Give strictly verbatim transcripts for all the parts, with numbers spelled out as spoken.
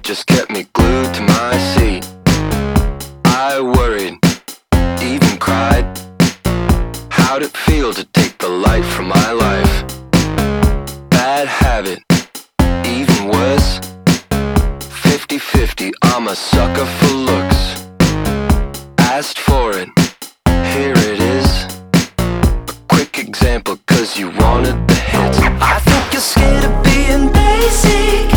just kept me glued to my seat. I worried, even cried. How'd it feel to take the light from my life? Bad habit, even worse. Fifty fifty, I'm a sucker for looks. Asked for it, here it is. A quick example, cause you wanted the hits. I think you're scared of being basic.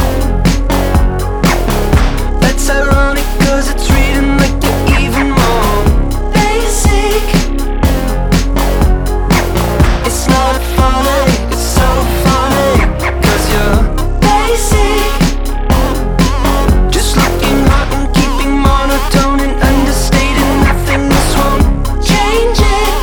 That's ironic, cause it's reading like you're even more basic. It's not funny, it's so funny, cause you're basic. Just looking hot and keeping monotone and understating nothing. This won't change it.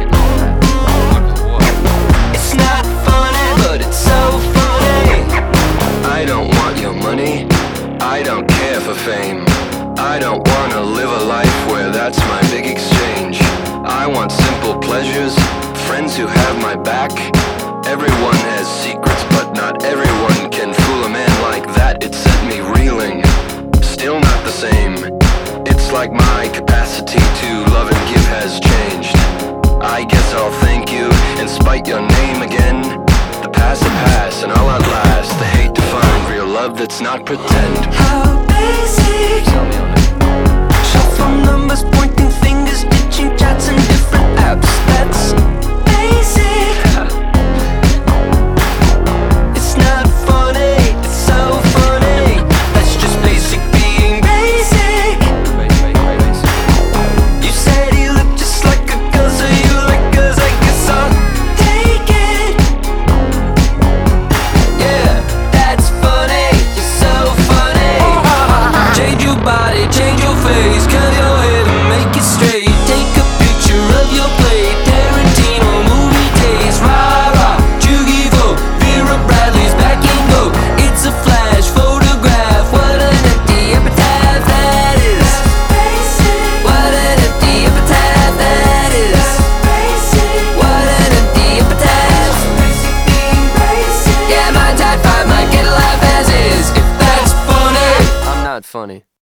It's not funny, but it's so funny. I don't want your money, I don't care for fame. I don't wanna live a life where that's my big exchange. I want simple pleasures, friends who have my back. Everyone has secrets, but not everyone can fool a man like that. It set me reeling, still not the same. It's like my capacity to love and give has changed. I guess I'll thank you and spite your name again. The past will pass and I'll outlast the hate to find real love that's not pretend. How basic? Tell me on it. Short phone numbers, pointing fingers, ditching chats and different apps. That's basic. It's not funny, it's so funny. That's just basic being basic. You said he looked just like a girl, so you like girls, I guess I'll take it. Yeah, that's funny, you're so funny. Change your body, change your face, curl your head and make it straight. Take a picture of your plate, Tarantino movie days. Rah rah, Jugivo, Vera Bradley's back in vogue. It's a flash photograph, what an empty epitaph that is. What an empty epitaph that is. What an empty epitaph. Yeah, my type five might get a laugh as is. If that's funny, I'm not funny.